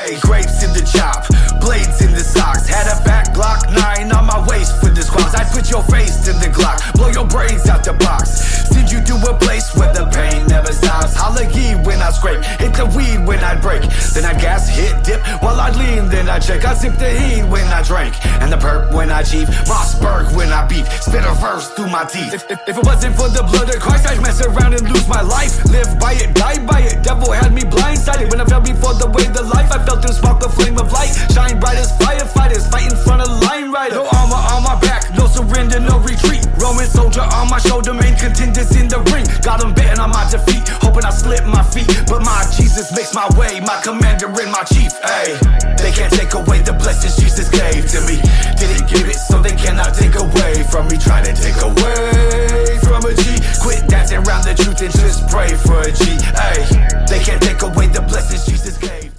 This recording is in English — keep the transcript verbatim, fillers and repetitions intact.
Ayy, grapes in the chop, blades in the socks. Had a fat Glock nine on my waist for the squawks. I put your face in the Glock, blow your brains out the box. Send you to a place where the pain never stops. Holla ye when I scrape, hit the weed when I break. Then I gas, hit, dip, while I lean, then I check. I sip the heat when I drink, and the perp when I chief. Mossberg when I beef, spit a verse through my teeth. If, if, if it wasn't for the blood of Christ, I'd mess around and lose my life. Live by it, die by it, devil had me blindsided. When I fell before the way the life, I felt the spark, a flame of light. Shine bright as firefighters, fight in front of line rider. No armor on my back, no surrender, no retreat. Roman soldier on my shoulder, main contenders in the ring. Got them betting on my defeat, hoping I slip my feet. But my Jesus makes my way, my commander and my chief. Ay, they can't take away the blessings Jesus gave to me. Didn't give it, so they cannot take away from me. Try to take away from a G. Quit dancing around the truth and just pray for a G. Ay, they can't take away the blessings Jesus gave.